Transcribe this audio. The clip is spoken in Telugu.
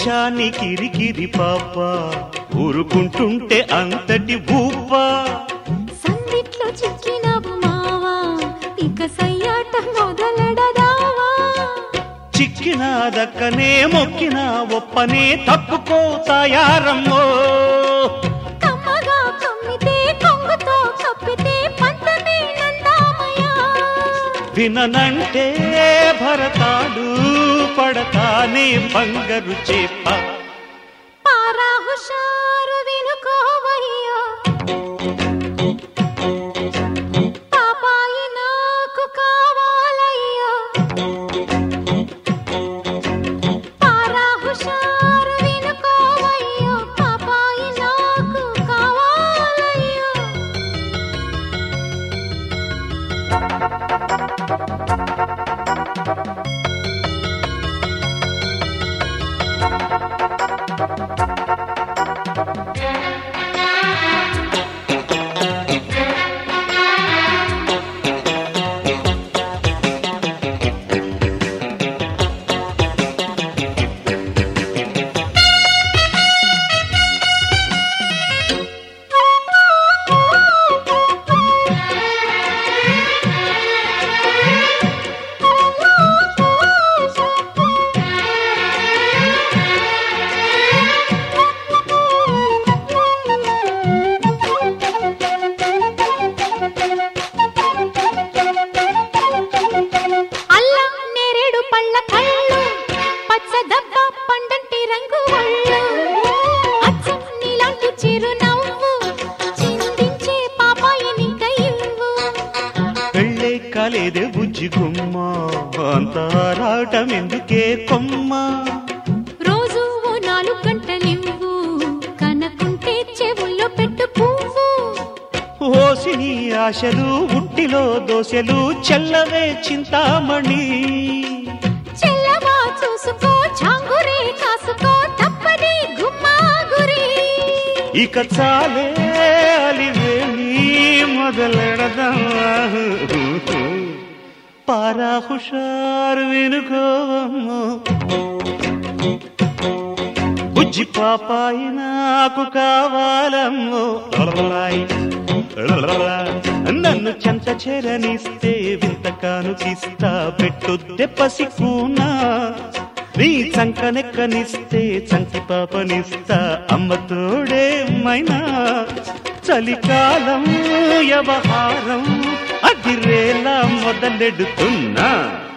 వర్షాన్ని కిరికిరి పాప ఊరుకుంటుంటే అంతటి ఊప సందిట్లో చిక్కినవు మావా ఇక సయ్యాట మొదలెడదావా చిక్కినా దక్కనే మొక్కినా ఒప్పనే తప్పుకో తయారమ్మో కమ్మగా కమ్మితే కొంగుతో కప్పితే పంతనే నందామయ్యా విననంటే భరతాడు పడతానే బంగారు చేప పారా హుషారు వినుకోవయ్యా పాపాయి నాకు కావాలయ్యా పారా హుషారు వినుకోవయ్యా పాపాయి నాకు కావాలయ్యా కాలేదే బుజ్జి గుమ్మ అంతారాటమెందుకే కొమ్మ రోజు 4 గంటలివ్వు కనకుంటే చెవుల్లో పెట్టు పువ్వు ఓసిని ఆశలు ఉట్టిలో దోశలు చెల్లవే చింతామణి చెల్లవా చూసుకో చాంగురే కాసుకో తప్పది గుమ్మాగురి ఇక చాలే అలివేణి మొదలెడదాం పారా హుషారు వినుకోవమ్మో బుజ్జి పాపాయి నాకు కావాలమ్మో నన్ను చెంత చేరనిస్తే వింత కానుకిస్తా పెట్టొద్దే పసికూనా నీ చంకనెక్కనిస్తే చంటి పాపనిస్తా అమ్మ తోడే మైనా చలికాలం వ్యవహారం అదిరేలా మొదలెడుతున్నా